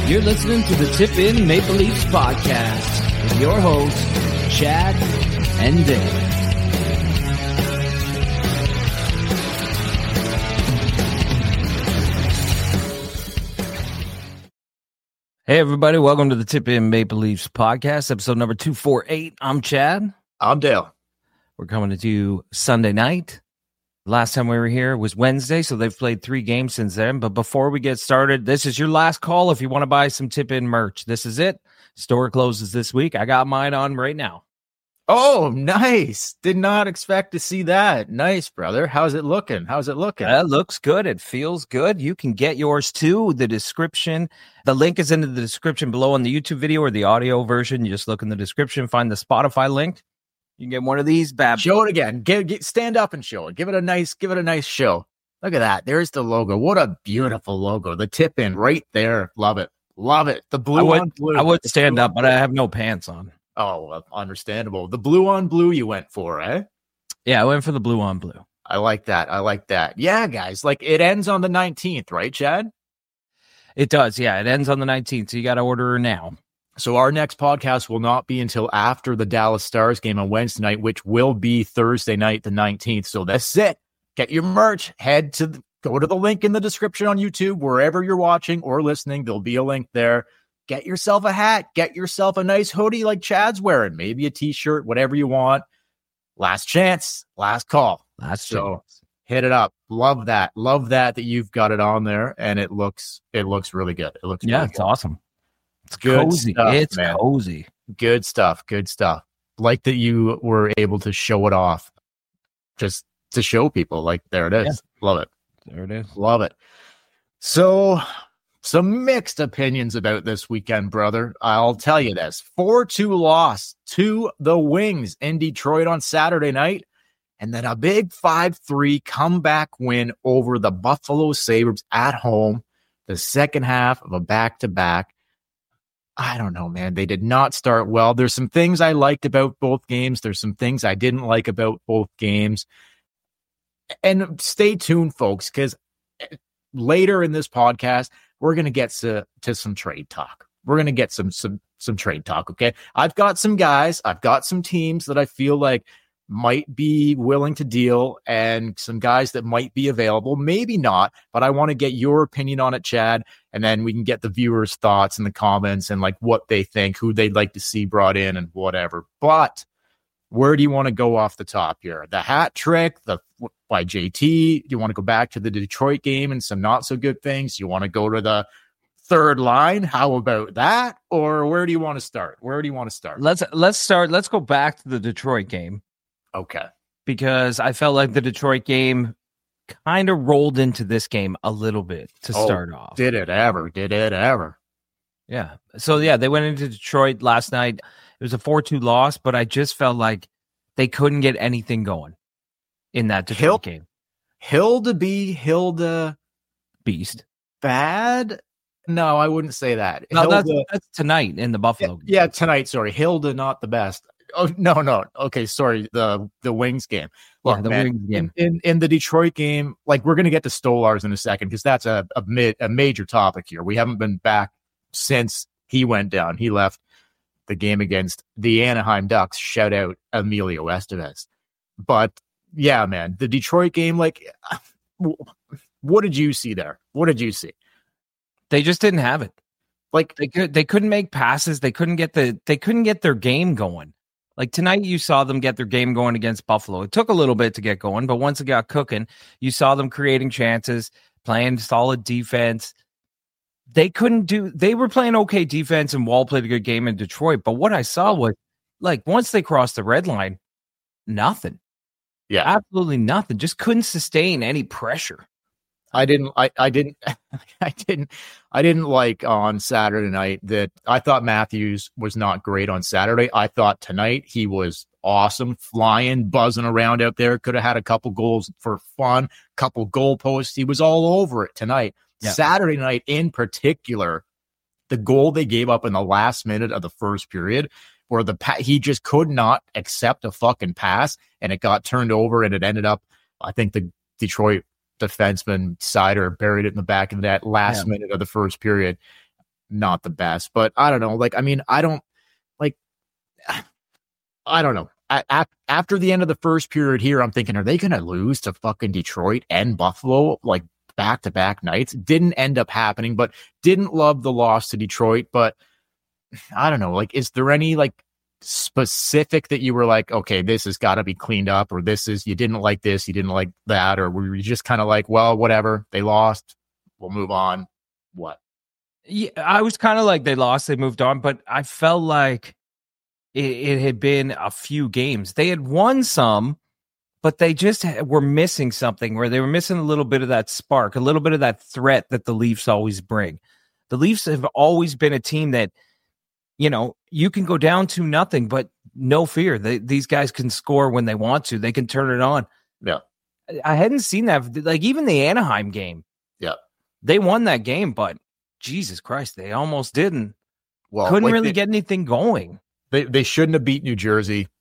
You're listening to the Tip In Maple Leafs podcast with your hosts, Chad and Dave. Hey, everybody. Welcome to the Tip In Maple Leafs podcast, episode number 248. I'm Chad. I'm Dale. We're coming to you Sunday night. Last time we were here was Wednesday, so they've played 3 games since then. But before we get started, this is your last call if you want to buy some Tip In merch. This is it. Store closes this week. I got mine on right now. Oh, nice. Did not expect to see that. Nice, brother. How's it looking? It looks good. It feels good. You can get yours too. The description. The link is in the description below on the YouTube video or the audio version. You just look in the description, find the Spotify link. You can get one of these bad. Show it again. Stand up and show it. Give it a nice show. Look at that. There's the logo. What a beautiful logo. The Tip In right there. Love it. The blue on blue. I would stand up, but I have no pants on. Oh, understandable. The blue on blue you went for, eh? Yeah, I went for the blue on blue. I like that. Yeah, guys. Like it ends on the 19th, right, Chad? It does. Yeah, it ends on the 19th. So you got to order now. So our next podcast will not be until after the Dallas Stars game on Wednesday night, which will be Thursday night, the 19th. So that's it. Get your merch. Go to the link in the description on YouTube, wherever you're watching or listening. There'll be a link there. Get yourself a hat. Get yourself a nice hoodie like Chad's wearing. Maybe a t-shirt, whatever you want. Last chance. Last call. So hit it up. Love that you've got it on there, and it looks really good. It looks really it's good. Awesome. It's good cozy. Stuff, it's man. cozy. Good stuff. Like that you were able to show it off just to show people. Like, there it is. Yeah. Love it. There it is. Love it. So, some mixed opinions about this weekend, brother. I'll tell you this. 4-2 loss to the Wings in Detroit on Saturday night. And then a big 5-3 comeback win over the Buffalo Sabres at home. The second half of a back-to-back. I don't know, man. They did not start well. There's some things I liked about both games. There's some things I didn't like about both games. And stay tuned, folks, because later in this podcast, we're going to get to some trade talk. We're going to get some trade talk, okay? I've got some guys. I've got some teams that I feel like might be willing to deal and some guys that might be available, maybe not, but I want to get your opinion on it, Chad, and then we can get the viewers' thoughts in the comments and like what they think, who they'd like to see brought in and whatever. But where do you want to go off the top here? The hat trick by JT? Do you want to go back to the Detroit game and some not so good things? Do you want to go to the third line? How about that? Or where do you want to start? Let's go back to the Detroit game. Okay. Because I felt like the Detroit game kind of rolled into this game a little bit to start off. Did it ever? Yeah. So, yeah, they went into Detroit last night. It was a 4-2 loss, but I just felt like they couldn't get anything going in that Detroit game. Hilda Beast. Bad? No, I wouldn't say that. No, that's tonight in the Buffalo game. Yeah, tonight, sorry. Hilda, not the best. Oh, no. Okay, sorry. The Wings game. Look, the Wings game. In the Detroit game, like we're going to get to Stolarz in a second because that's a major topic here. We haven't been back since he went down. He left the game against the Anaheim Ducks. Shout out Emilio Estevez. But yeah, man, the Detroit game, like, what did you see there? They just didn't have it. Like they couldn't make passes. They couldn't get their game going. Like tonight, you saw them get their game going against Buffalo. It took a little bit to get going, but once it got cooking, you saw them creating chances, playing solid defense. They were playing okay defense, and Wall played a good game in Detroit. But what I saw was, like, once they crossed the red line, nothing. Yeah. Absolutely nothing. Just couldn't sustain any pressure. I didn't like on Saturday night that I thought Matthews was not great on Saturday. I thought tonight he was awesome, flying, buzzing around out there. Could have had a couple goals for fun, couple goal posts. He was all over it tonight. Yeah. Saturday night in particular, the goal they gave up in the last minute of the first period where he just could not accept a fucking pass and it got turned over and it ended up, I think the Detroit defenseman Sider buried it in the back of that last minute of the first period. not the best. But I don't know. Like, I mean, I don't know. After the end of the first period here, I'm thinking, are they going to lose to fucking Detroit and Buffalo like back-to-back nights? Didn't end up happening, but didn't love the loss to Detroit. But I don't know. Like, is there any like specific that you were like, okay, this has got to be cleaned up, or this is, you didn't like this, you didn't like that, or were you just kind of like, well, whatever, they lost, we'll move on? What? Yeah, I was kind of like, they lost, they moved on, but I felt like it had been a few games. They had won some, but they just were missing something, where they were missing a little bit of that spark, a little bit of that threat that the Leafs always bring. The Leafs have always been a team that, you know, you can go down 2-0, but no fear. These guys can score when they want to. They can turn it on. Yeah. I hadn't seen that. Like, even the Anaheim game. Yeah. They won that game, but Jesus Christ, they almost didn't. Well, couldn't like really get anything going. They shouldn't have beat New Jersey.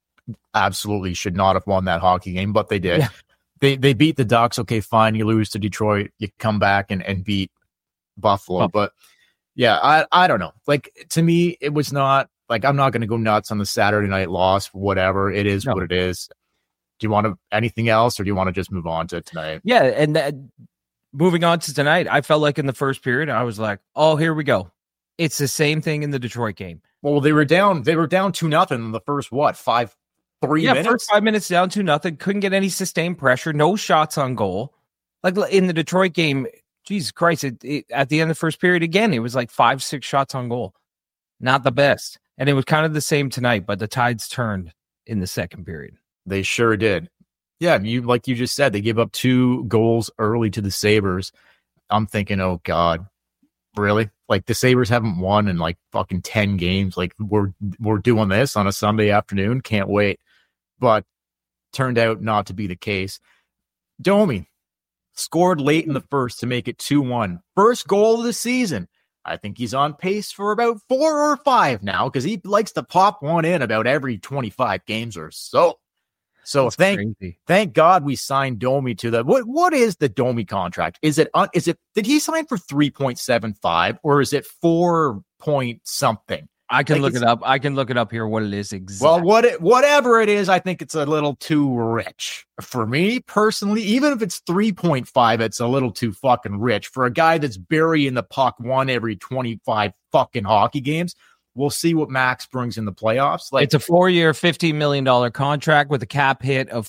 Absolutely should not have won that hockey game, but they did. Yeah. They beat the Ducks. Okay, fine. You lose to Detroit. You come back and beat Buffalo. But yeah, I don't know. Like, to me, it was not like, I'm not going to go nuts on the Saturday night loss. Whatever. It is what it is. Do you want anything else, or do you want to just move on to tonight? Yeah. And moving on to tonight, I felt like in the first period, I was like, oh, here we go. It's the same thing in the Detroit game. Well, they were down 2-0 in the first, 3 minutes? First 5 minutes down 2-0. Couldn't get any sustained pressure. No shots on goal. Like in the Detroit game, Jesus Christ, it at the end of the first period, again, it was like 5-6 shots on goal. Not the best. And it was kind of the same tonight, but the tides turned in the second period. They sure did. Yeah, like you just said, they give up 2 goals early to the Sabres. I'm thinking, oh God, really? Like, the Sabres haven't won in like fucking 10 games. Like, we're doing this on a Sunday afternoon. Can't wait. But turned out not to be the case. Domi scored late in the first to make it 2-1. First goal of the season. I think he's on pace for about 4 or 5 now, because he likes to pop one in about every 25 games or so. So thank God we signed Domi to the what is the Domi contract? Is it did he sign for 3.75 or is it 4 point something? I can look it up. I can look it up here what it is exactly. Well, whatever it is, I think it's a little too rich for me personally. Even if it's 3.5, it's a little too fucking rich for a guy that's burying the puck one every 25 fucking hockey games. We'll see what Max brings in the playoffs. Like, it's a 4-year, $15 million contract with a cap hit of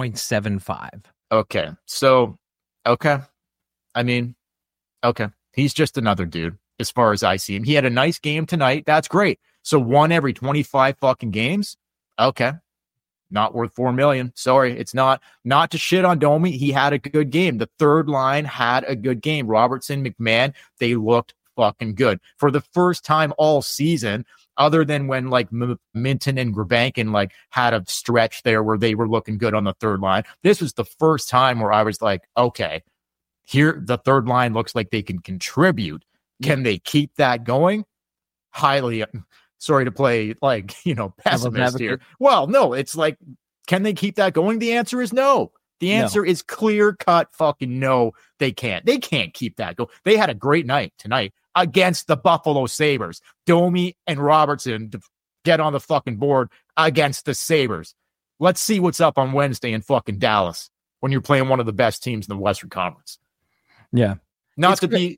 3.75. Okay. So, okay. I mean, okay. He's just another dude as far as I see him. He had a nice game tonight. That's great. So 1 every 25 fucking games. Okay. Not worth $4 million. Sorry. It's not to shit on Domi. He had a good game. The third line had a good game. Robertson, McMahon, they looked fucking good for the first time all season, other than when like Minton and Grabankin like had a stretch there where they were looking good on the third line. This was the first time where I was like, okay, here the third line looks like they can contribute. Can they keep that going? Highly sorry to play like, pessimist here. Well, no, it's like, can they keep that going? The answer is no. The answer is clear cut fucking no, they can't. They can't keep that going. They had a great night tonight against the Buffalo Sabres. Domi and Robertson to get on the fucking board against the Sabres. Let's see what's up on Wednesday in fucking Dallas when you're playing one of the best teams in the Western Conference. Yeah. Not to be...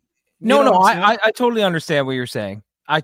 I totally understand what you're saying.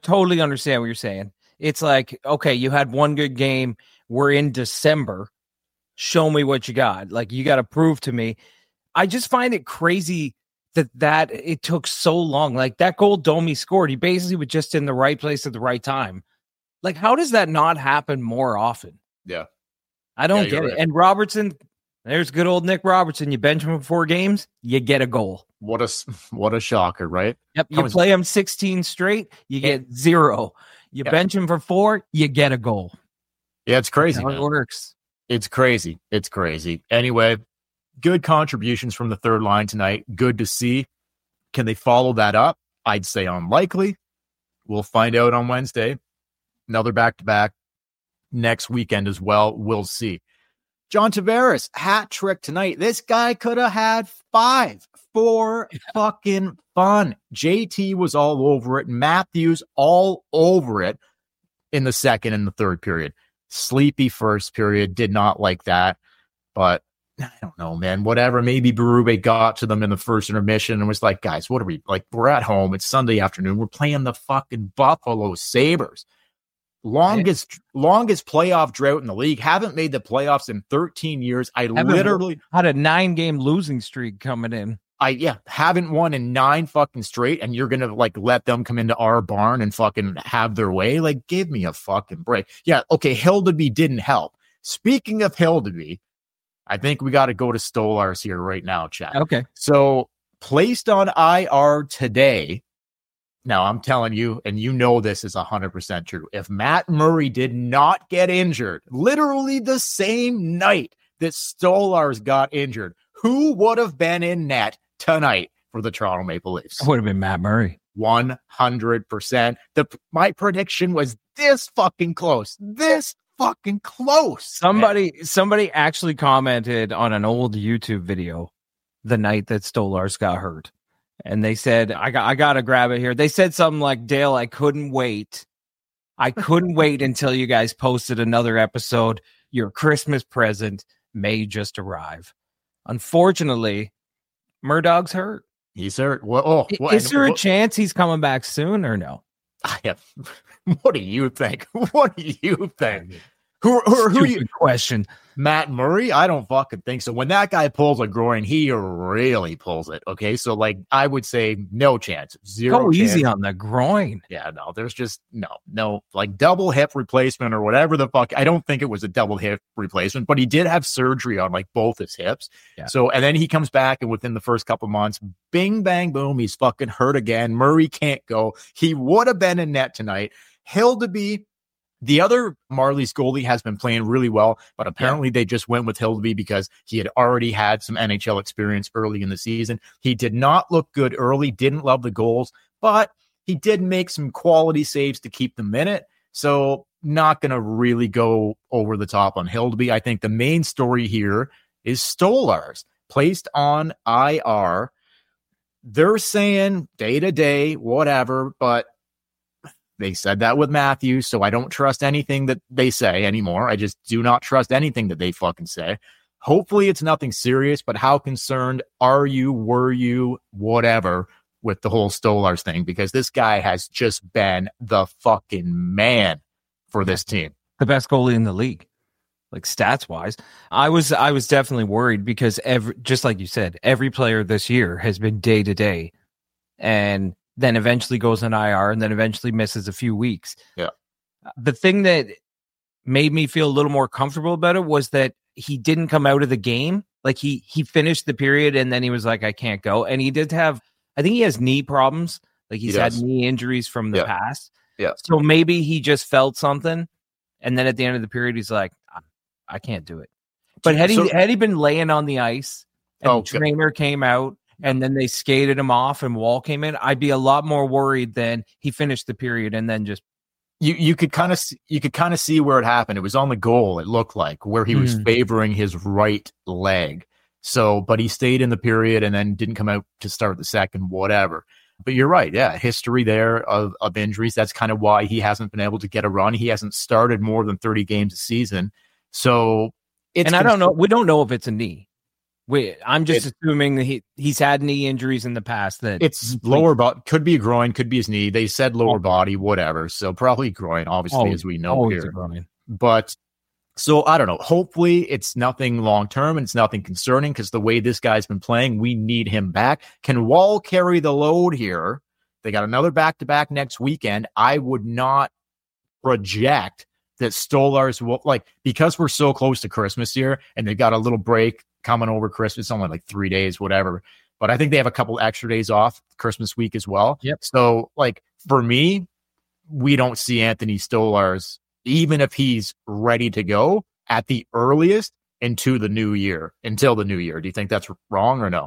It's like, okay, you had one good game. We're in December. Show me what you got. Like, you got to prove to me. I just find it crazy that it took so long. Like, that goal Domi scored, he basically was just in the right place at the right time. Like, how does that not happen more often? Yeah. I don't get it. Right. And Robertson, there's good old Nick Robertson. You bench him for 4 games, you get a goal. What a shocker, right? Yep. You play him 16 straight, you get 0. You bench him for 4, you get a goal. Yeah, it's crazy. That's how it works. It's crazy. It's crazy. Anyway, good contributions from the third line tonight. Good to see. Can they follow that up? I'd say unlikely. We'll find out on Wednesday. Another back-to-back next weekend as well. We'll see. John Tavares, hat trick tonight. This guy could have had 5 for fucking fun. JT was all over it. Matthews all over it in the second and the third period. Sleepy first period. Did not like that. But I don't know, man. Whatever. Maybe Berube got to them in the first intermission and was like, guys, what are we like? We're at home. It's Sunday afternoon. We're playing the fucking Buffalo Sabres. Longest playoff drought in the league. Haven't made the playoffs in 13 years. I literally had a 9-game losing streak coming in. Haven't won in 9 fucking straight, and you're gonna like let them come into our barn and fucking have their way. Like, give me a fucking break. Yeah, okay, Hildeby didn't help. Speaking of Hildeby, I think we got to go to Stolarz here right now, Chad. Okay. So placed on IR today. Now, I'm telling you, and you know this is 100% true. If Matt Murray did not get injured, literally the same night that Stolarz got injured, who would have been in net tonight for the Toronto Maple Leafs? It would have been Matt Murray. 100%. My prediction was this fucking close. This fucking close. Somebody actually commented on an old YouTube video the night that Stolarz got hurt. And they said, I got to grab it here. They said something like, Dale, I couldn't wait. I couldn't wait until you guys posted another episode. Your Christmas present may just arrive. Unfortunately, Murdog's hurt. He's hurt. Is there a chance he's coming back soon or no? What do you think? What do you think? Who you question? Matt Murray? I don't fucking think so. When that guy pulls a groin, he really pulls it. Okay, so like I would say no chance. Zero chance. Easy on the groin. Yeah, no, there's just no like double hip replacement or whatever the fuck. I don't think it was a double hip replacement, but he did have surgery on like both his hips. Yeah. So and then he comes back and within the first couple months, bing bang boom, he's fucking hurt again. Murray can't go. He would have been in net tonight. Hildeby. The other Marlies goalie has been playing really well, but apparently they just went with Hildeby because he had already had some NHL experience early in the season. He did not look good early, didn't love the goals, but he did make some quality saves to keep them in it. So not going to really go over the top on Hildeby. I think the main story here is Stolarz, placed on IR. They're saying day to day, whatever, but they said that with Matthews, so I don't trust anything that they say anymore. I just do not trust anything that they fucking say. Hopefully it's nothing serious, but how concerned are you, were you, whatever, with the whole Stolarz thing? Because this guy has just been the fucking man for this team. The best goalie in the league, like stats wise. I was definitely worried because just like you said, every player this year has been day to day, and then eventually goes on IR and then eventually misses a few weeks. Yeah. The thing that made me feel a little more comfortable about it was that he didn't come out of the game. Like he finished the period and then he was like, I can't go. And he did have, I think he has knee problems. Like he's had knee injuries from the past. Yeah. So maybe he just felt something. And then at the end of the period, he's like, I can't do it. But had he been laying on the ice and the trainer came out, and then they skated him off and Wall came in, I'd be a lot more worried than he finished the period and then just you could kind of see where it happened. It was on the goal, it looked like, where he was favoring his right leg. So, but he stayed in the period and then didn't come out to start the second, whatever. But you're right, yeah, history there of injuries. That's kind of why he hasn't been able to get a run. He hasn't started more than 30 games a season. So I don't know. We don't know if it's a knee. I'm just assuming that he's had knee injuries in the past. That it's lower body, could be a groin, could be his knee. They said lower body, whatever. So probably groin, obviously, as we know here. But so I don't know. Hopefully it's nothing long term and it's nothing concerning because the way this guy's been playing, we need him back. Can Wall carry the load here? They got another back-to-back next weekend. I would not project that Stolarz will, like, because we're so close to Christmas here and they've got a little break coming over Christmas, only like 3 days, whatever. But I think they have a couple extra days off Christmas week as well. Yep. So, like, for me, we don't see Anthony Stolarz, even if he's ready to go at the earliest until the new year. Do you think that's wrong or no?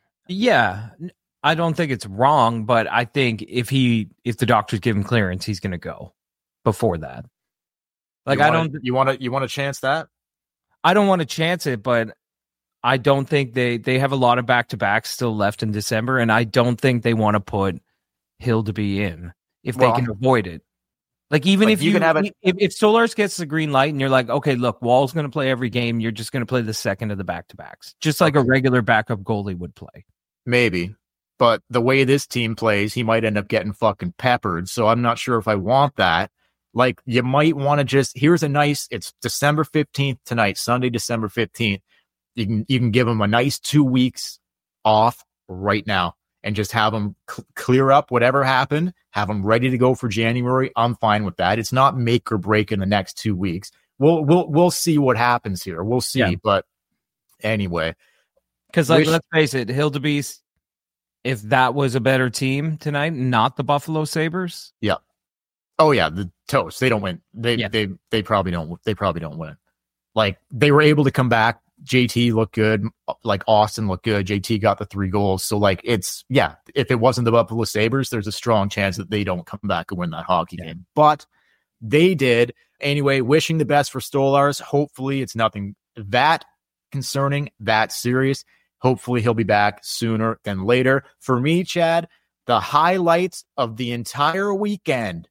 Yeah, I don't think it's wrong, but I think if the doctors give him clearance, he's going to go before that. Like, you want to chance that? I don't want to chance it, but I don't think they have a lot of back-to-backs still left in December, and I don't think they want to put Hildeby in if they can avoid it. Like, even if you can have it, if Stolarz gets the green light and you're like, okay, look, Wall's going to play every game, you're just going to play the second of the back-to-backs, just like a regular backup goalie would play. Maybe. But the way this team plays, he might end up getting fucking peppered. So I'm not sure if I want that. Like, you might want to just, it's December 15th tonight, Sunday, December 15th. You can give him a nice 2 weeks off right now and just have him clear up whatever happened, have him ready to go for January. I'm fine with that. It's not make or break in the next 2 weeks. We'll see what happens here. We'll see. Yeah. But anyway, because let's face it, Hildebeest, if that was a better team tonight, not the Buffalo Sabres. Yeah. Oh yeah, the Toast. They don't win. They probably don't. They probably don't win. Like, they were able to come back. JT looked good. Like, Austin looked good. JT got the 3 goals. So, like, if it wasn't the Buffalo Sabres, there's a strong chance that they don't come back and win that hockey game. But they did. Anyway, wishing the best for Stolarz. Hopefully it's nothing that concerning, that serious. Hopefully he'll be back sooner than later. For me, Chad, the highlights of the entire weekend: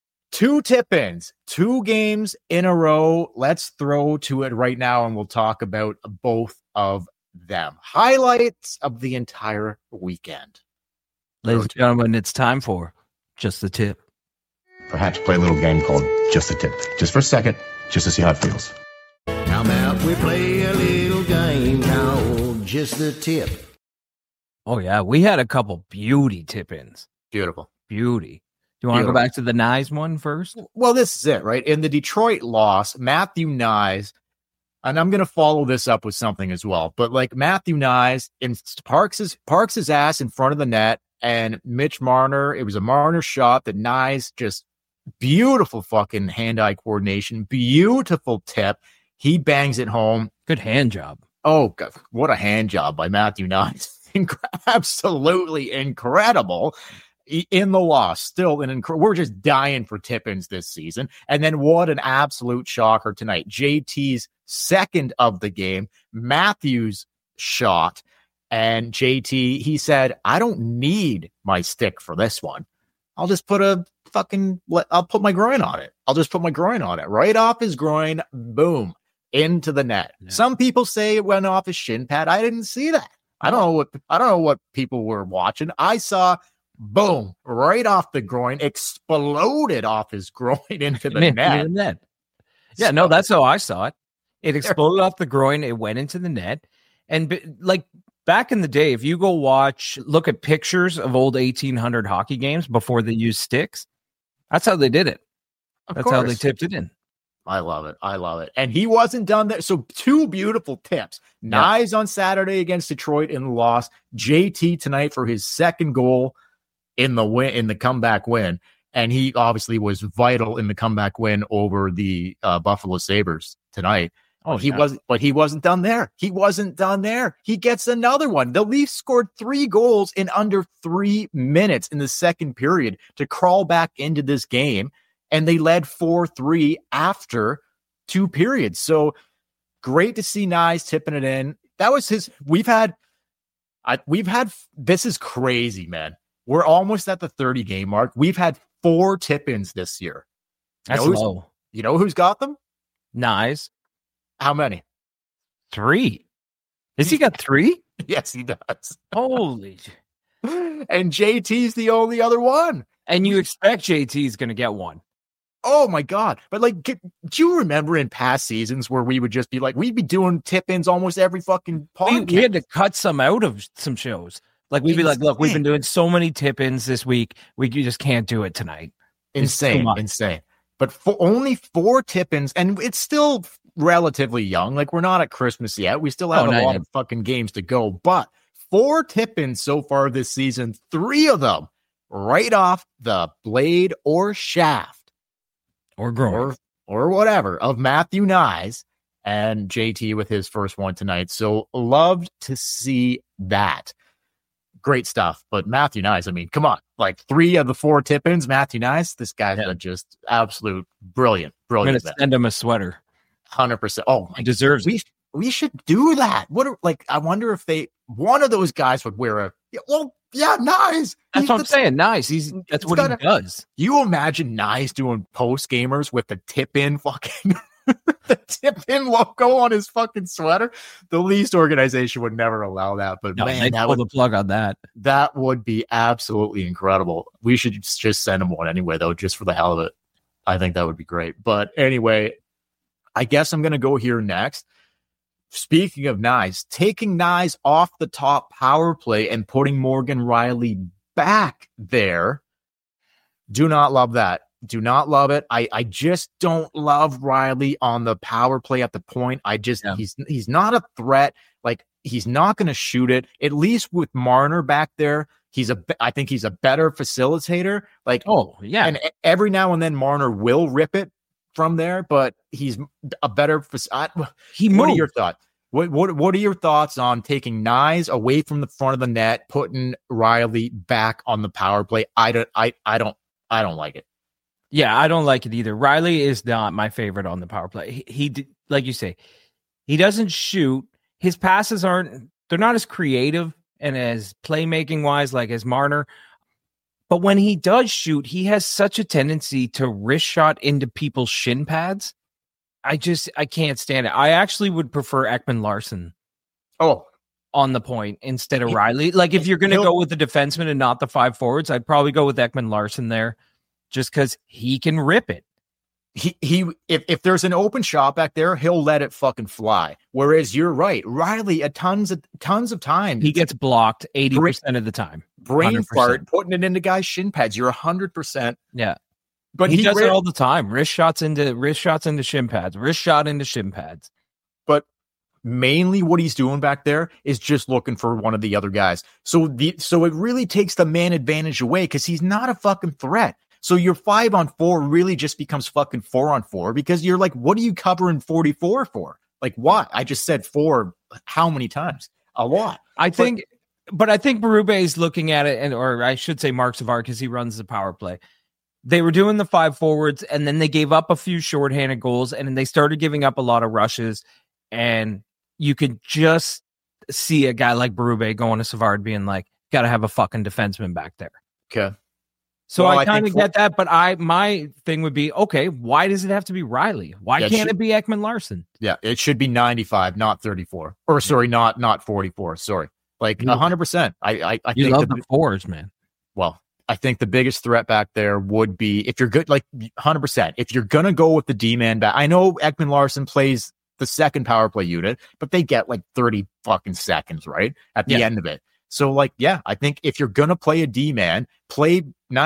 2 tip-ins, 2 games in a row. Let's throw to it right now, and we'll talk about both of them. Highlights of the entire weekend. Ladies and gentlemen, it's time for Just the Tip. Perhaps play a little game called Just the Tip. Just for a second, just to see how it feels. How about we play a little game called Just the Tip? Oh, yeah. We had a couple beauty tip-ins. Beautiful. Beauty. Do you want to go back to the Knies one first? Well, this is it, right? In the Detroit loss, Matthew Knies, and I'm going to follow this up with something as well, but like Matthew Knies parks his ass in front of the net, and Mitch Marner, it was a Marner shot that Knies just beautiful fucking hand-eye coordination, beautiful tip. He bangs it home. Good hand job. Oh, God, what a hand job by Matthew Knies. Absolutely incredible. In the loss, still we're just dying for tip-ins this season. And then what an absolute shocker tonight. JT's second of the game, Matthews shot, and JT, he said, I don't need my stick for this one. I'll just put I'll put my groin on it. I'll just put my groin on it. Right off his groin, boom, into the net. Yeah. Some people say it went off his shin pad. I didn't see that. I don't know what people were watching. I saw, boom, right off the groin, exploded off his groin into the net. Yeah, so, no, that's how I saw it. It exploded off the groin. It went into the net. And like back in the day, if you go look at pictures of old 1800 hockey games before they used sticks, that's how they did it. That's how they tipped it in. I love it. And he wasn't done there. So 2 beautiful tips. Knies on Saturday against Detroit in the loss. JT tonight for his second goal in the comeback win. And he obviously was vital in the comeback win over the Buffalo Sabres tonight. He wasn't done there. He gets another one. The Leafs scored 3 goals in under 3 minutes in the second period to crawl back into this game. And they led 4-3 after 2 periods. So great to see Knies tipping it in. That was his. This is crazy, man. We're almost at the 30 game mark. We've had 4 tip-ins this year. That's low. You know who's got them? Knies. How many? 3. Has he got 3? Yes, he does. Holy. And JT's the only other one. And you expect JT's going to get one. Oh my God. But like, do you remember in past seasons where we would just be like, we'd be doing tip-ins almost every fucking podcast? We had to cut some out of some shows. Like, we'd be like, look, we've been doing so many tip-ins this week. We just can't do it tonight. Insane. But only 4 tip-ins, and it's still relatively young. Like, we're not at Christmas yet. We still have a lot of fucking games to go. But 4 tip-ins so far this season, 3 of them right off the blade or shaft. Or groin. Or whatever of Matthew Knies, and JT with his first one tonight. So loved to see that. Great stuff. But Matthew Knies, I mean, come on. Like 3 of the 4 tip-ins, Matthew Knies, this guy's just absolute brilliant. I'm going to send him a sweater. 100%. Oh, He deserves it. We should do that. I wonder if one of those guys would wear a. Well, yeah, Nice. That's what I'm saying. Nice. That's what he does. You imagine Nice doing post gamers with the tip in fucking the tip in logo on his fucking sweater. The Least organization would never allow that. But No, man, they pull the plug on that. That would be absolutely incredible. We should just send him one anyway, though, just for the hell of it. I think that would be great. But anyway, I guess I'm going to go here next. Speaking of Nice, taking Nice off the top power play and putting Morgan Rielly back there. Do not love that. Do not love it. I just don't love Rielly on the power play at the point. He's not a threat. Like, he's not going to shoot it. At least with Marner back there, I think he's a better facilitator. Like, oh yeah, and every now and then Marner will rip it from there, but he's a better. What are your thoughts? What are your thoughts on taking Nyes away from the front of the net, putting Rielly back on the power play? I don't like it. Yeah, I don't like it either. Rielly is not my favorite on the power play. He like you say, he doesn't shoot. His passes they're not as creative and as playmaking wise like as Marner. But when he does shoot, he has such a tendency to wrist shot into people's shin pads. I can't stand it. I actually would prefer Ekman Larsson. On the point instead of Rielly. Like, if you're going to go with the defenseman and not the 5 forwards, I'd probably go with Ekman Larsson there, just because he can rip it. If there's an open shot back there, he'll let it fucking fly. Whereas you're right, Rielly, tons of times he gets blocked 80% of the time. Brain 100%. fart, putting it into guys' shin pads. You're 100%. Yeah, but he does it all the time. Wrist shots into shin pads. Wrist shot into shin pads. But mainly what he's doing back there is just looking for one of the other guys. So it really takes the man advantage away because he's not a fucking threat. So your 5-on-4 really just becomes fucking 4-on-4 because you're like, what are you covering 44 for? Like, what? I just said 4 how many times? A lot. I think Berube is looking at it, or I should say Mark Savard, because he runs the power play. They were doing the 5 forwards, and then they gave up a few shorthanded goals, and then they started giving up a lot of rushes, and you could just see a guy like Berube going to Savard being like, got to have a fucking defenseman back there. Okay. So well, I kind of get that, but my thing would be, okay, why does it have to be Rielly? Why can't it be Ekman Larsson? Yeah, it should be 95, not 34. Or sorry, not 44. Sorry. Like 100%. I think love the fours, man. Well, I think the biggest threat back there would be, if you're good, like 100%, if you're going to go with the D-man back. I know Ekman Larsson plays the second power play unit, but they get like 30 fucking seconds, right? At the end of it. So, like, yeah, I think if you're going to play a D-man, play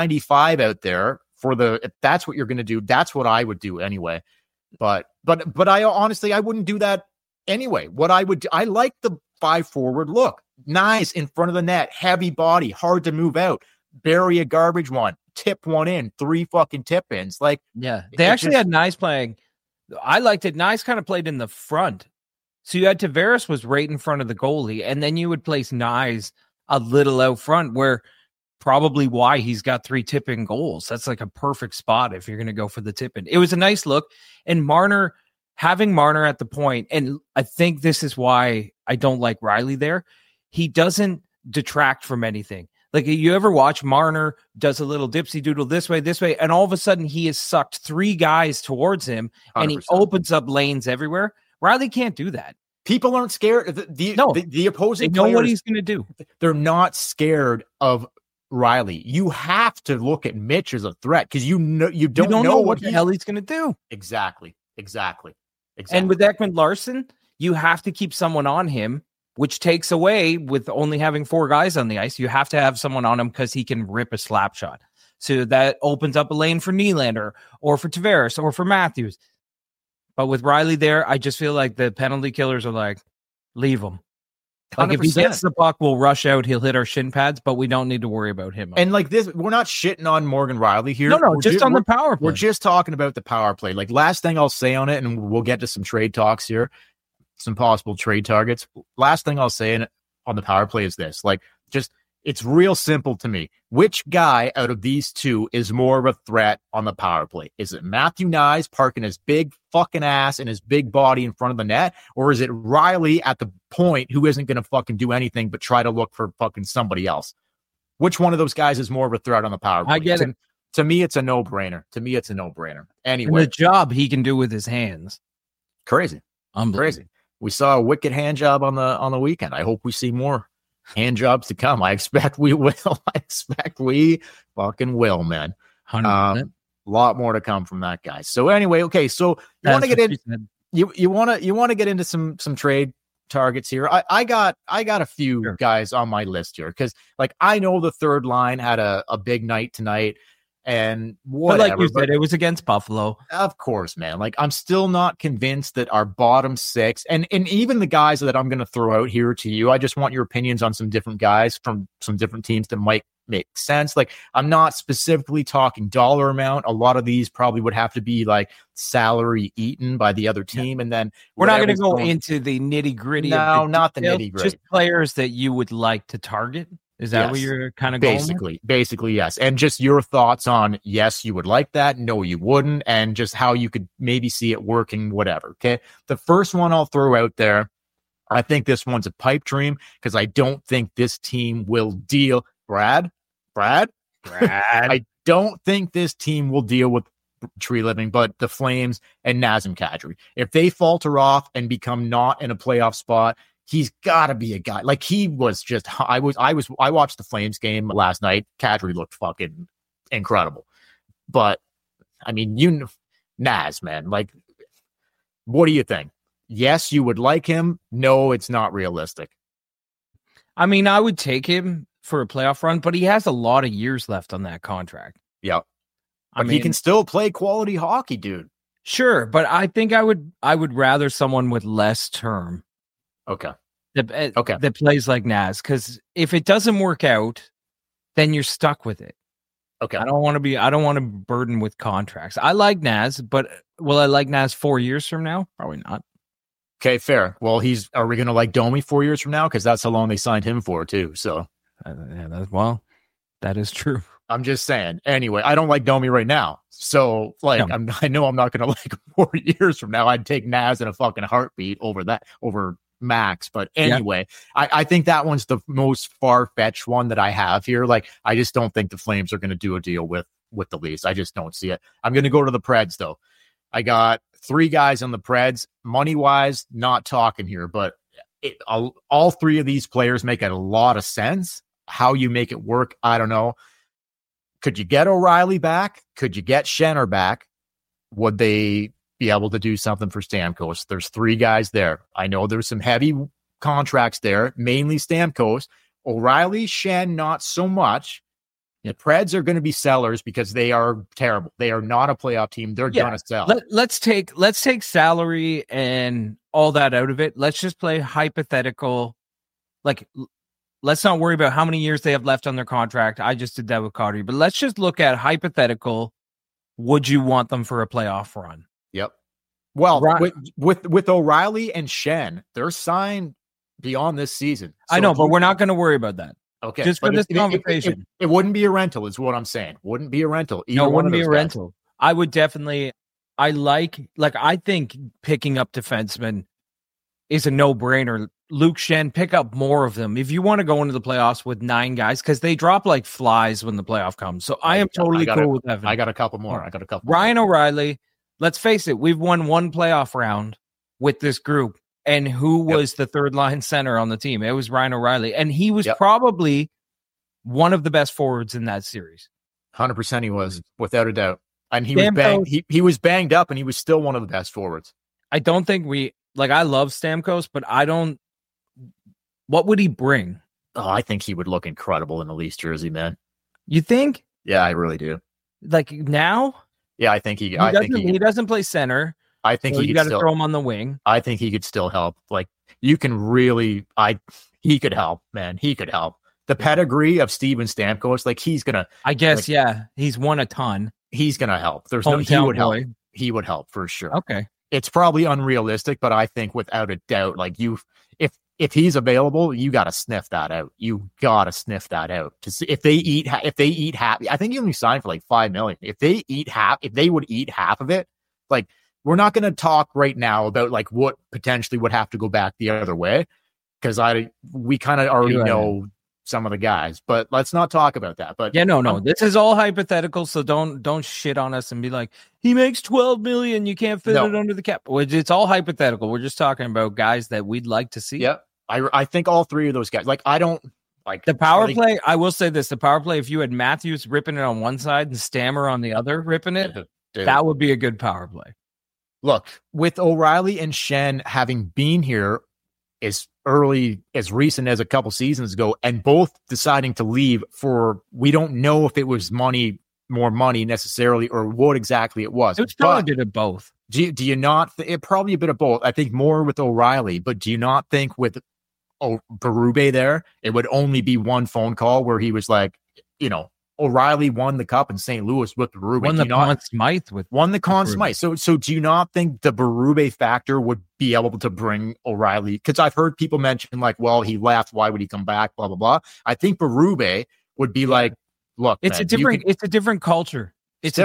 95 out there if that's what you're going to do, that's what I would do anyway. But I honestly, I wouldn't do that anyway. What I would do, I like the 5 forward look. Nice in front of the net, heavy body, hard to move out, bury a garbage one, tip one in, 3 fucking tip ins. Like, yeah, they actually had Nice playing. I liked it. Nice kind of played in the front. So you had Tavares was right in front of the goalie, and then you would place Nyes a little out front, where probably why he's got 3 tip-in goals. That's like a perfect spot if you're going to go for the tip-in. It was a nice look, and having Marner at the point, and I think this is why I don't like Rielly there, he doesn't detract from anything. Like, you ever watch Marner does a little dipsy doodle this way, and all of a sudden he has sucked 3 guys towards him, 100%. And he opens up lanes everywhere. Rielly can't do that. People aren't scared. The opposing they know players, what he's going to do. They're not scared of Rielly. You have to look at Mitch as a threat because you don't know what the hell he's going to do. Exactly. And with Ekman Larsson, you have to keep someone on him, which takes away with only having 4 guys on the ice. You have to have someone on him because he can rip a slap shot. So that opens up a lane for Nylander or for Tavares or for Matthews. But with Rielly there, I just feel like the penalty killers are like, leave him. Like, 100%. If he gets the puck, we'll rush out. He'll hit our shin pads, but we don't need to worry about him. And like this, we're not shitting on Morgan Rielly here. No, just on the power play. We're just talking about the power play. Like, last thing I'll say on it, and we'll get to some trade talks here, some possible trade targets. Last thing I'll say on the power play is this: like, just It's real simple to me. Which guy out of these two is more of a threat on the power play? Is it Matthew Knies parking his big fucking ass and his big body in front of the net? Or is it Riley at the point who isn't going to fucking do anything but try to look for fucking somebody else? Which one of those guys is more of a threat on the power play? I get it. To me, it's a no-brainer. Anyway. And the job he can do with his hands. Crazy. Crazy. We saw a wicked hand job on the weekend. I hope we see more hand jobs to come. I expect we will. We fucking will, man. 100%. A lot more to come from that guy. So anyway, okay. So you want to get in. You want to get into some trade targets here. I got a few guys on my list here because like I know the third line had a big night tonight. And whatever. But like you said, it was against Buffalo. Of course, man. Like I'm still not convinced that our bottom six and even the guys that I'm going to throw out here to you, I just want your opinions on some different guys from some different teams that might make sense. Like I'm not specifically talking dollar amount. A lot of these probably would have to be like salary eaten by the other team. And then we're not going to go into the nitty gritty. No, not the nitty gritty. Just players that you would like to target. Is that what you're kind of going Basically, yes. And just your thoughts on, yes, you would like that. No, you wouldn't. And just how you could maybe see it working, whatever. Okay. The first one I'll throw out there, I think this one's a pipe dream because I don't think this team will deal. Brad. I don't think this team will deal with Treliving, but the Flames and Nazem Kadri. If they falter off and become not in a playoff spot, he's got to be a guy. Like he was just, I watched the Flames game last night. Kadri looked fucking incredible. But I mean, Naz, man, like, what do you think? Yes, you would like him. No, it's not realistic. I mean, I would take him for a playoff run, but he has a lot of years left on that contract. Yeah. But he can still play quality hockey, dude. Sure. But I think I would rather someone with less term. Okay. That plays like Naz, because if it doesn't work out, then you're stuck with it. Okay. I don't want to burden with contracts. I like Naz, but will I like Naz 4 years from now? Probably not. Okay, fair. Well, are we going to like Domi 4 years from now? Because that's how long they signed him for too. So, that is true. I'm just saying. Anyway, I don't like Domi right now. So, like, no. I know I'm not going to like 4 years from now. I'd take Naz in a fucking heartbeat over Max. But anyway, I think that one's the most far-fetched one that I have here. Like, I just don't think the Flames are going to do a deal with the Leafs. I just don't see it. I'm going to go to the Preds, though. I got 3 guys on the Preds. Money-wise, not talking here, but all 3 of these players make a lot of sense. How you make it work, I don't know. Could you get O'Reilly back? Could you get Schenner back? Would they be able to do something for Stamkos? There's 3 guys there. I know there's some heavy contracts there, mainly Stamkos. O'Reilly, Shen, not so much. The Preds are going to be sellers because they are terrible. They are not a playoff team. They're going to sell. Let's take salary and all that out of it. Let's just play hypothetical. Like, let's not worry about how many years they have left on their contract. I just did that with Kadri, but let's just look at hypothetical. Would you want them for a playoff run? Yep. Well, with O'Reilly and Shen, they're signed beyond this season. So I know, but we're not going to worry about that. Okay. Just for this conversation. It wouldn't be a rental is what I'm saying. Wouldn't be a rental. No, it wouldn't be a rental. I would definitely, I think picking up defensemen is a no-brainer. Luke Shen, pick up more of them. If you want to go into the playoffs with 9 guys, because they drop like flies when the playoff comes. So I am totally cool with that. I got a couple more. Ryan O'Reilly, let's face it, we've won 1 playoff round with this group. And who was the third line center on the team? It was Ryan O'Reilly. And he was probably one of the best forwards in that series. 100% he was, without a doubt. And he was banged up, and he was still one of the best forwards. I don't think I love Stamkos, but what would he bring? Oh, I think he would look incredible in the Leafs jersey, man. You think? Yeah, I really do. Like now? Yeah, I think he doesn't play center. I think you got to throw him on the wing. I think he could still help. Like you can really, he could help, man. He could help. The pedigree of Steven Stamkos, like he's gonna. I guess, he's won a ton. He's gonna help. He would help. He would help for sure. Okay, it's probably unrealistic, but I think without a doubt, like if he's available, you got to sniff that out. You got to sniff that out to see if they eat half. I think he only signed for like $5 million. If they would eat half of it, like we're not going to talk right now about like what potentially would have to go back the other way because we kind of already know some of the guys, but let's not talk about that. But yeah, no, this is all hypothetical, so don't shit on us and be like he makes $12 million, you can't fit it under the cap. It's all hypothetical. We're just talking about guys that we'd like to see. Yep, I think all three of those guys. Like I don't like the power play. I will say this: the power play. If you had Matthews ripping it on one side and Stammer on the other ripping it, that would be a good power play. Look, with O'Reilly and Schenn having been here as recent as a couple seasons ago, and both deciding to leave for, we don't know if it was more money necessarily, or what exactly it was. It was probably a bit of both. Do you not? It probably a bit of both. I think more with O'Reilly, but do you not think with Berube there, it would only be one phone call where he was like, O'Reilly won the cup in St. Louis with Berube. Won the Conn Smythe. So do you not think the Berube factor would be able to bring O'Reilly? Because I've heard people mention like, well, he left. Why would he come back? Blah, blah, blah. I think Berube would be like, look, it's a different culture.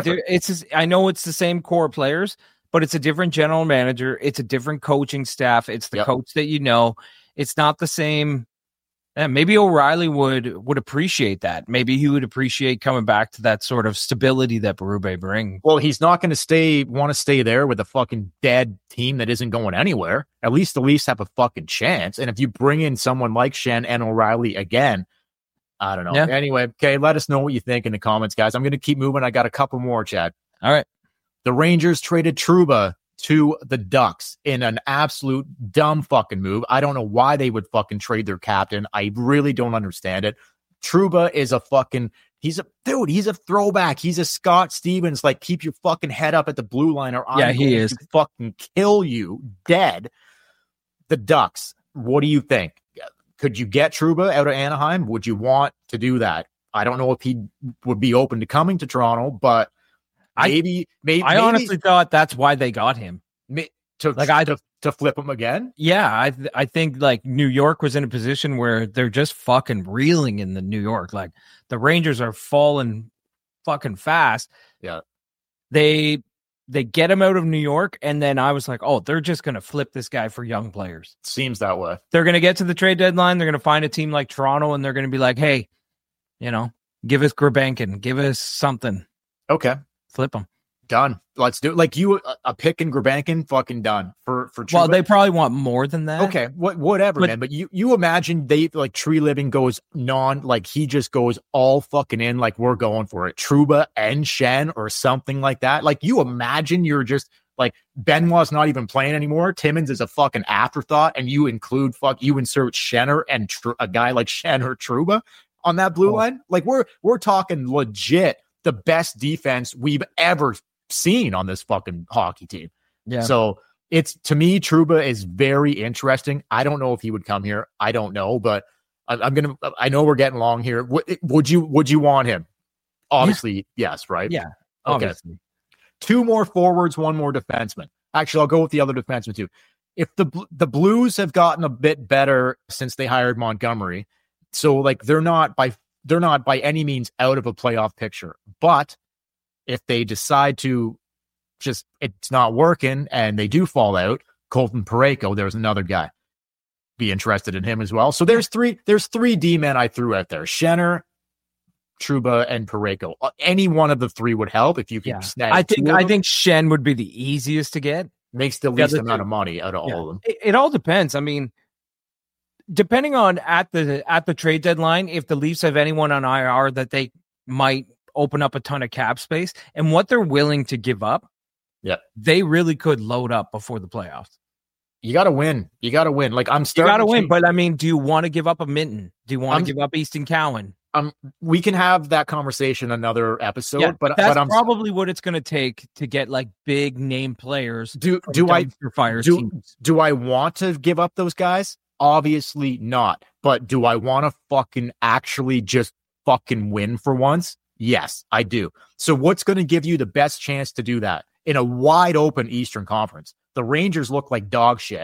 I know it's the same core players, but it's a different general manager. It's a different coaching staff. It's the coach that it's not the same. Yeah, maybe O'Reilly would appreciate that. Maybe he would appreciate coming back to that sort of stability that Berube brings. Well, he's not going to want to stay there with a fucking dead team that isn't going anywhere. At least the Leafs have a fucking chance. And if you bring in someone like Schenn and O'Reilly again, I don't know. Yeah. Anyway, okay, let us know what you think in the comments, guys. I'm going to keep moving. I got a couple more, Chad. All right. The Rangers traded Trouba to the Ducks in an absolute dumb fucking move. I don't know why they would fucking trade their captain. I really don't understand it. Trouba is he's a throwback. He's a Scott Stevens, like keep your fucking head up at the blue line or I'm going to fucking kill you dead. The Ducks, what do you think? Could you get Trouba out of Anaheim? Would you want to do that? I don't know if he would be open to coming to Toronto, but Maybe I honestly thought that's why they got him to flip him again. Yeah, I think like New York was in a position where they're just fucking reeling in the New York. Like the Rangers are falling fucking fast. Yeah, they get him out of New York, and then I was like, oh, they're just gonna flip this guy for young players. Seems that way. They're gonna get to the trade deadline. They're gonna find a team like Toronto, and they're gonna be like, hey, give us Grabenkin, give us something. Okay. Flip them. Done. Let's do it. Like a pick and Grabenkin, fucking done for Trouba. Well, they probably want more than that. Okay, whatever, man. But you imagine they like Tree Living goes he just goes all fucking in, like we're going for it. Trouba and Schenn or something like that. Like you imagine you're just like Benoit's not even playing anymore. Timmins is a fucking afterthought, and you insert Schenner and a guy like Schenn or Trouba on that blue line. Like we're talking legit. The best defense we've ever seen on this fucking hockey team. Yeah. So to me, Trouba is very interesting. I don't know if he would come here. I don't know, but I know we're getting long here. Would you want him? Obviously, yes, right? Yeah. Okay. Obviously. 2 more forwards, 1 more defenseman. Actually, I'll go with the other defenseman too. If the Blues have gotten a bit better since they hired Montgomery, so like they're not by any means out of a playoff picture. But if they decide to it's not working and they do fall out, Colton Parayko, there's another guy. Be interested in him as well. So there's three D-men I threw out there. Schenner, Trouba, and Parayko. Any one of the 3 would help if you can snag. I think Schenn would be the easiest to get. Makes the least amount of money out of all of them. It all depends. I mean, depending on at the trade deadline, if the Leafs have anyone on IR that they might open up a ton of cap space and what they're willing to give up, they really could load up before the playoffs. You got to win. Like I'm starting. You got to win, but I mean, do you want to give up a Minton? Do you want to give up Easton Cowan? We can have that conversation another episode, but that's probably what it's going to take to get like big name players. Do I want to give up those guys? Obviously not. But do I want to fucking actually just fucking win for once? Yes, I do. So what's going to give you the best chance to do that in a wide open Eastern Conference? The Rangers look like dog shit.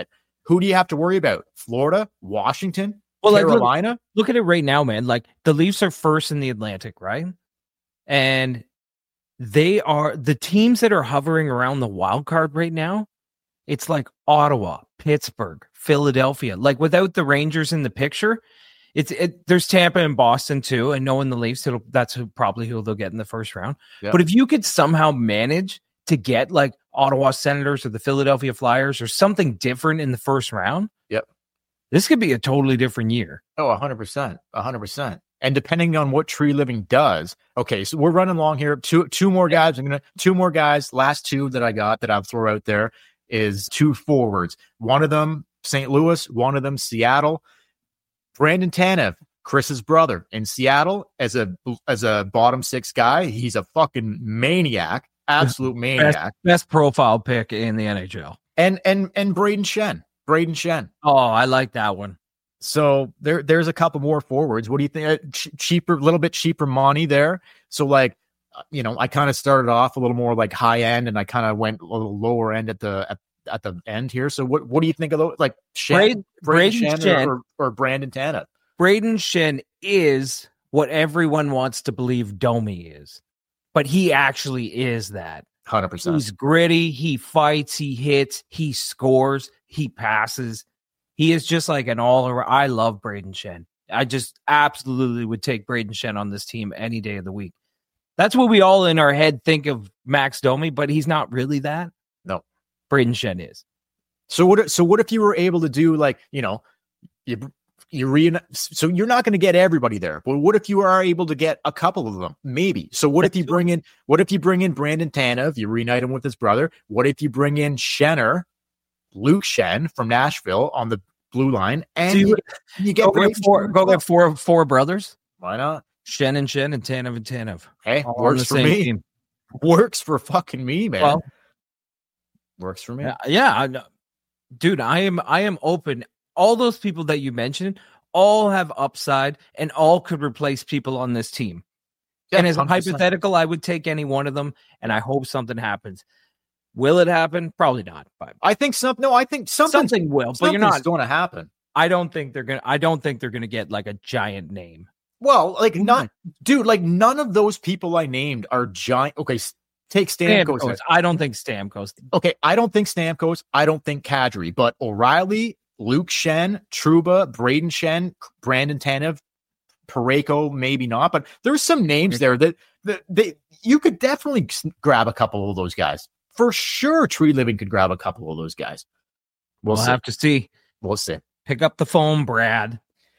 who do you have to worry about? Florida, Washington, Carolina? Like, look at it right now, man. Like the Leafs are first in the Atlantic, right? And they are the teams that are hovering around the wild card right now. It's like Ottawa, Pittsburgh, Philadelphia. Like without the Rangers in the picture, there's Tampa and Boston too. And knowing the Leafs, that's probably who they'll get in the first round. Yep. But if you could somehow manage to get like Ottawa Senators or the Philadelphia Flyers or something different in the first round, yep, this could be a totally different year. Oh, 100%, 100%. And depending on what Tree Living does, okay, so we're running along here. Two more guys. Two more guys. Last two that I got that I'll throw out there is two forwards. One of them, St. Louis. One of them, Seattle. Brandon Tanev, Chris's brother in Seattle, as a bottom six guy. He's a fucking maniac, absolute maniac. Best profile pick in the NHL. And Braden Shen. Oh, I like that one. So there's a couple more forwards. What do you think? Cheaper, a little bit cheaper money there. So like, I kind of started off a little more like high end, and I kind of went a little lower end at the end here. So what do you think of those? Like Braden Shen or Brandon Tanev? Braden Shen is what everyone wants to believe Domi is, but he actually is that. 100%. He's gritty. He fights. He hits. He scores. He passes. He is just like an all-around. I love Braden Shen. I just absolutely would take Braden Shen on this team any day of the week. That's what we all in our head think of Max Domi, but he's not really that. No, Braden Shen is. So what if you were able to do like, so you're not going to get everybody there, but what if you are able to get a couple of them? Maybe. So what if you bring in Brandon Tanev, you reunite him with his brother? What if you bring in Luke Shen from Nashville on the blue line, and so you get four brothers? Why not? Shen and Tanev and Tanev. Hey, works for me. Team. Works for fucking me, man. Well, works for me. Yeah, dude, I am open. All those people that you mentioned all have upside and all could replace people on this team. Yeah, and as 100%. A hypothetical, I would take any one of them, and I hope something happens. Will it happen? Probably not. But I think something will, but you're not going to happen. I don't think they're gonna get like a giant name. Well, like none of those people I named are giant. Okay, take Stamkos. I don't think Stamkos. Okay, I don't think Stamkos. I don't think Kadri, but O'Reilly, Luke Shen, Trouba, Braden Shen, Brandon Tanev, Parayko, maybe not, but there's some names there that you could definitely grab a couple of those guys. For sure, Tree Living could grab a couple of those guys. We'll have to see. We'll see. Pick up the phone, Brad.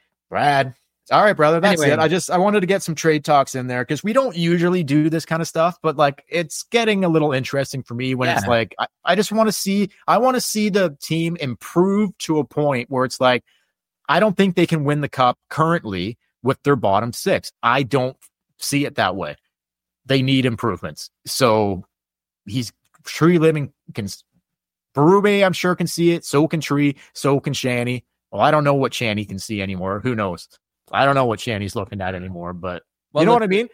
All right, brother. That's it. I wanted to get some trade talks in there because we don't usually do this kind of stuff, but like it's getting a little interesting for me when it's like I just want to see. I want to see the team improve to a point where it's like I don't think they can win the cup currently with their bottom six. I don't see it that way. They need improvements. So Tree Living can. Berube, I'm sure, can see it. So can Tree. So can Shanny. Well, I don't know what Shanny can see anymore. Who knows? I don't know what Shanny's looking at anymore, but you know what I mean?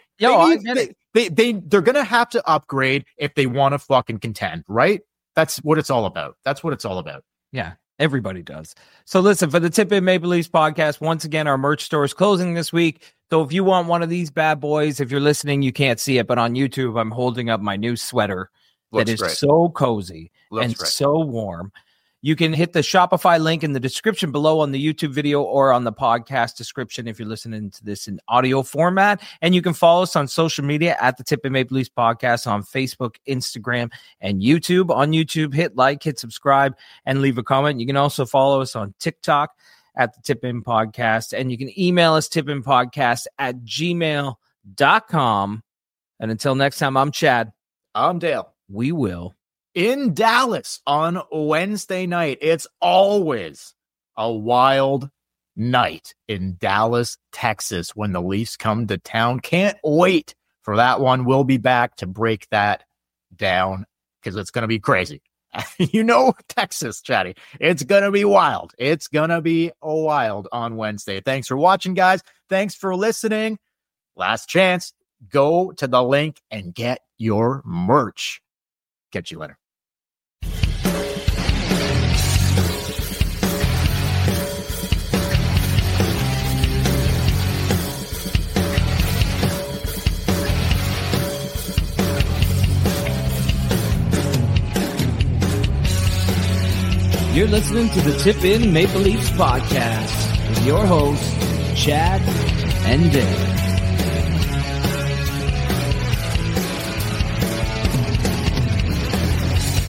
They're going to have to upgrade if they want to fucking contend, right? That's what it's all about. Yeah, everybody does. So listen, for the Tip In Maple Leafs podcast, once again, our merch store is closing this week. So if you want one of these bad boys, if you're listening, you can't see it, but on YouTube, I'm holding up my new sweater. That is so cozy and so warm. You can hit the Shopify link in the description below on the YouTube video or on the podcast description if you're listening to this in audio format. And you can follow us on social media at the Tip In Maple Leafs podcast on Facebook, Instagram, and YouTube. On YouTube, hit like, hit subscribe, and leave a comment. You can also follow us on TikTok at the Tip In Podcast. And you can email us tipinpodcast@gmail.com. And until next time, I'm Chad. I'm Dale. We will. In Dallas on Wednesday night. It's always a wild night in Dallas, Texas, when the Leafs come to town. Can't wait for that one. We'll be back to break that down because it's going to be crazy. Texas, Chatty. It's going to be wild. It's going to be wild on Wednesday. Thanks for watching, guys. Thanks for listening. Last chance. Go to the link and get your merch. Catch you later. You're listening to the Tip In Maple Leafs podcast with your hosts, Chad and Derek.